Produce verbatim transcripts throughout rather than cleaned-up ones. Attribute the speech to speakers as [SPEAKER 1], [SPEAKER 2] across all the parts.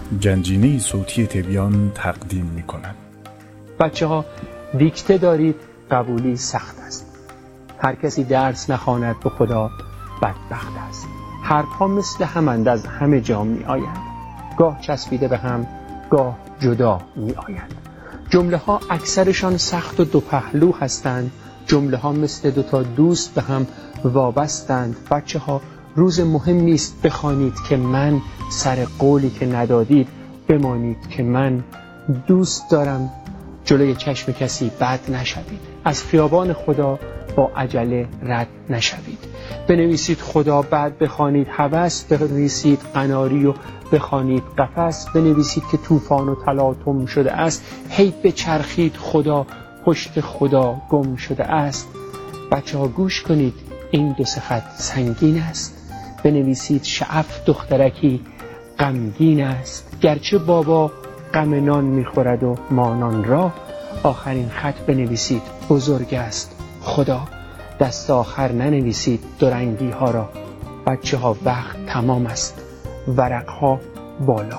[SPEAKER 1] گنجینه صوتی تبیان تقدیم می کند.
[SPEAKER 2] بچه ها دیکته دارید، قبولی سخت است. هر کسی درس نخواند به خدا بدبخت است. حرفها مثل همند، از همه جا می آیند. گاه چسبیده به هم، گاه جدا می آیند. جمله ها اکثرشان سخت و دو پهلو هستند. جمله ها مثل دو تا دوست به هم وابستند. بچه ها روز مهمی است بخوانید که من سر قولی که ندادید بمانید که من دوست دارم جلوی چشم کسی بد نشوید. از خیابان خدا با عجله رد نشوید. بنویسید خدا، بعد بخوانید هوس، بنویسید قناری و بخوانید قفس، بنویسید که طوفان و تلاطم شده است، هی بچرخید خدا، پشت خدا گم شده است. بچه ها گوش کنید، این دو سه خط سنگین است. بنویسید شعف دخترکی غمگین است، گرچه بابا غم نان میخورد و ما نان را. آخرین خط بنویسید بزرگ است خدا. دست آخر ننویسید دورنگی ها را. بچه ها وقت تمام است، ورق ها بالا.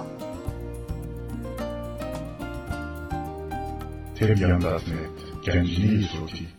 [SPEAKER 1] تبیان دات نت، گنجینه صوتی.